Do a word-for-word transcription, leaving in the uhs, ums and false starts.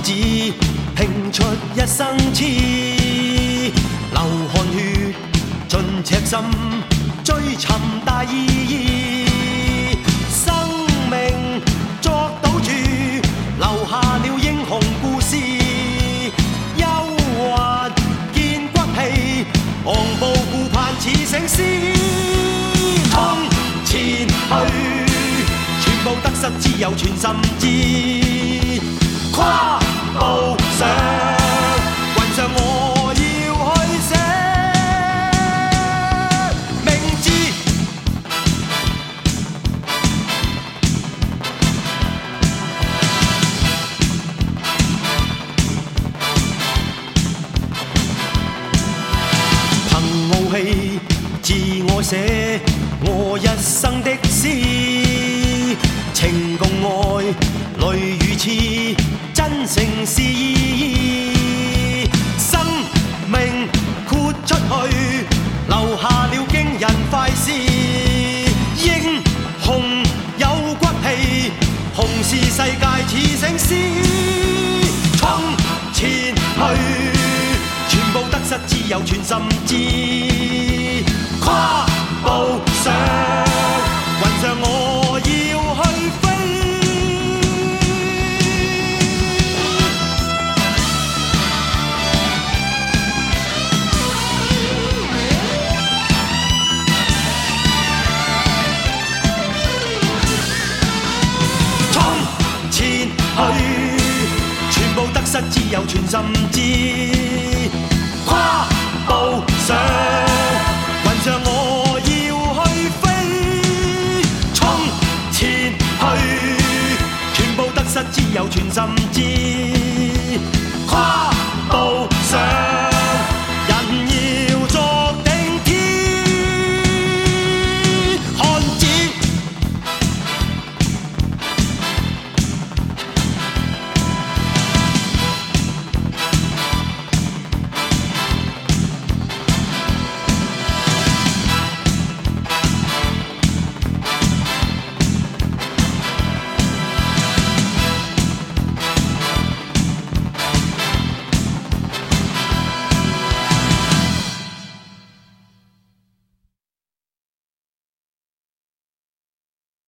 志，拼出一生痴，流汗血，盡赤心，追尋大意義。生命作賭注，留下了英雄故事。憂鬱見骨氣，昂步顧盼似醒獅。衝前去，全部得失只有全心知。跨步上雲上，我要去寫名字。憑傲氣，自我寫我一生的詩，情共愛，淚與痴，真誠是意義。生命豁出去，留下了驚人快事。英雄有骨氣，雄視世界似醒獅。衝前去，全部得失只有全心知。跨步上雲上，我要去飛。衝前去，全部得失只有全心知。跨步上雲上，我要去飛。衝前去，全部得失只有全心知。跨